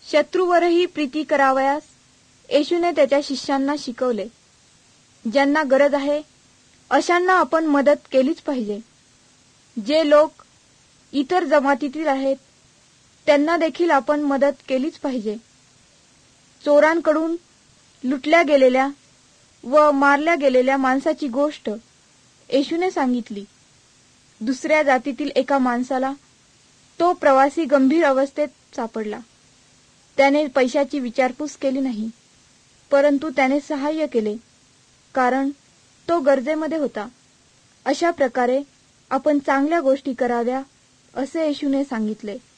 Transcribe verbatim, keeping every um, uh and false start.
शत्रूवरही प्रीती करावयास येशूने त्याच्या शिष्यांना शिकवले. ज्यांना गरज आहे अशांना आपण मदत केलीच पाहिजे. जे लोक इतर जमातीतील आहेत त्यांना देखील आपण मदत केलीच पाहिजे. चोरांकडून लुटल्या गेलेल्या व मारल्या गेलेल्या माणसाची गोष्ट येशूने सांगितली. दुसऱ्या जातीतील एका माणसाला तो प्रवासी गंभीर अवस्थेत सापडला. त्याने पैशाची विचारपूस केली नाही, परंतु त्याने सहाय्य केले, कारण तो गरजेमध्ये होता. अशा प्रकारे आपण चांगल्या गोष्टी कराव्या असे येशूने सांगितले.